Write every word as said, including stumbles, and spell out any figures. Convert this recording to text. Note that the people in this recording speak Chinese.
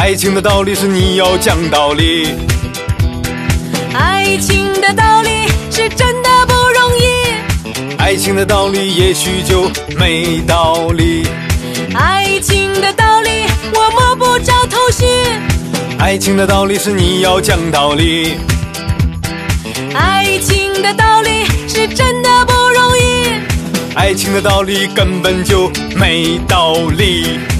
爱情的道理是你要讲道理， 爱情的道理是真的不容易， 爱情的道理也许就没道理， 爱情的道理我摸不着头绪， 爱情的道理是你要讲道理， 爱情的道理是真的不容易， 爱情的道理根本就没道理。